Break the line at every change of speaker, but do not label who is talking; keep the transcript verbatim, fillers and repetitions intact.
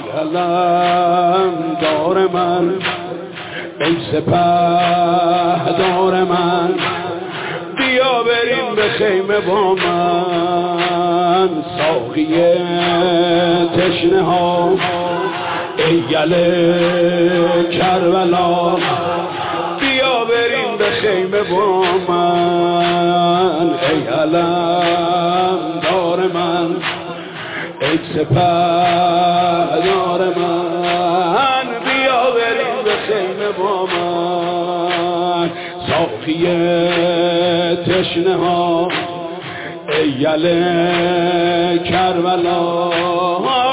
علم دار من، ای سپهدار من، بیا بریم به خیمه با من. ساقی تشنه ها ای گل کربلا، بیا بریم به خیمه با من. ای علم دار من، ای سپهدار من، بیا بریم به خیمه با من. ساقی تشنه ها ای گل کربلا،